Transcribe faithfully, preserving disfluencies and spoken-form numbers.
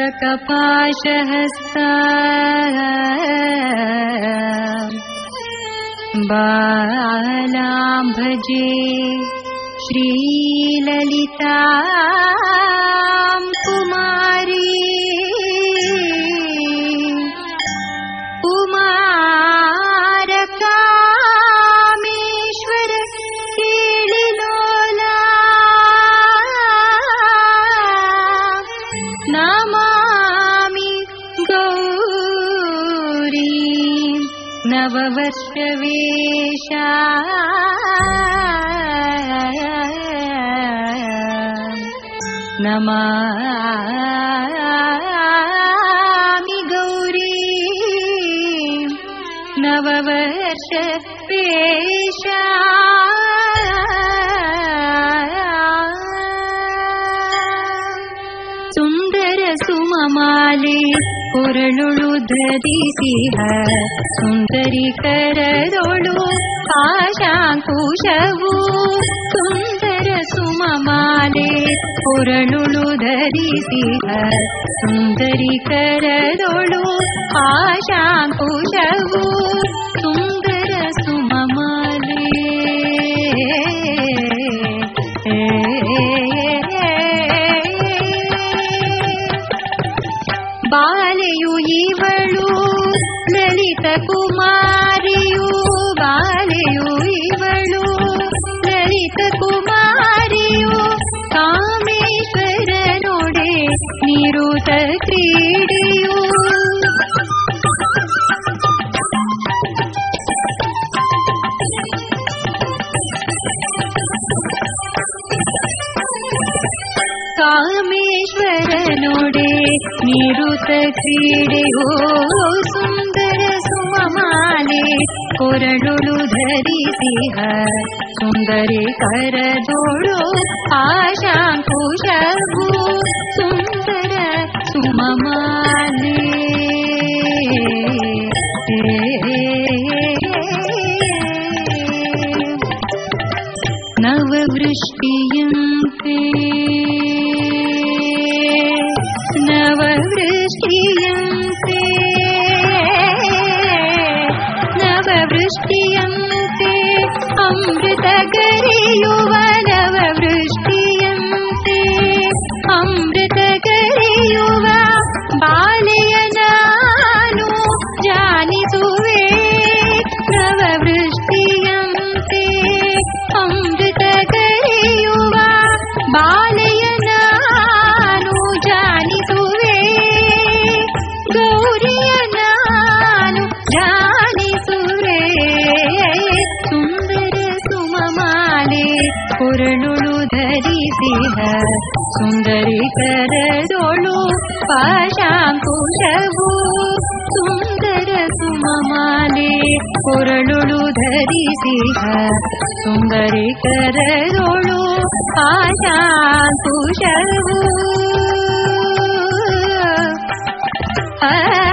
कपाशहस्ता बालां भजे श्रीललितां कुमारी कुमारकामेश्वर केलिलोला नमामि गौरी नववर्षवेशा नमामि गौरी नववर्षवेशा सुंदर सुममाले कोरळुळु धरिसिह सुंदरी करदोळु पाशांकुशवु सुंदर सुममाले कोरळुळु धरिसिह सुंदरी करदोळु पाशांकुशवु सुंदर सुममाले ಬಾಲೆಯು ಇವಳು ಲಲಿತ ಕುಮಾರಿಯು ಬಾಲೆಯು ಇವಳು ಲಲಿತ ಕುಮಾರಿಯು ಕಾಮೇಶ್ವರನೊಡೆ ನಿರುತ ಕ್ರೀಡೆಯು ಕಾಮೇಶ್ವರನೊಡೆ ನಿರುತ ಕ್ರೀಡೆಯೋ ಸುಂದರ ಸುಮಮಾಲೆ ಕೊರಳುಳು ಧರಿಸಿಹ ಸುಂದರಿ ಕರದೋಳು ಪಾಶಾಂಕುಶವು ಸುಂದರ ಸುಮಮಾಲೆ ನವವೃಷ್ಟಿಯಂತೆ ನವವೃಷ್ಟಿಯಂತೆ ನವವೃಷ್ಟಿಯಂತೆ ಅಮೃತ ಗರಿಯುವ ನವವೃಷ್ಟಿಯಂತೆ ಅಮೃತ ಗರಿಯುವ ಬಾಲೆಯ ನಾನು ಜಾನಿಸುವೆ ನವವೃಷ್ಟಿಯಂತೆ ಅಮೃತ ಗರಿಯುವ ಬಾಲೆಯ ನಾನು ಜಾನಿಸುವೆ ಗೌರಿಯ ನಾನು ಜಾನಿಸುವೆ ಸುಂದರ ಸುಮಮಾಲೆ ಕೊರಳುಳು ಧರಿಸಿಹ ಸುಂದರಿ ಕರದೋಳು ಪಾಶಾಂಕುಶವು ಸುಂದರ ಸುಮಮಾಲೆ ಕೊರಳುಳು ಧರಿಸಿಹ ಸುಂದರಿ ಕರದೋಳು ಪಾಶಾಂಕುಶವು ಆ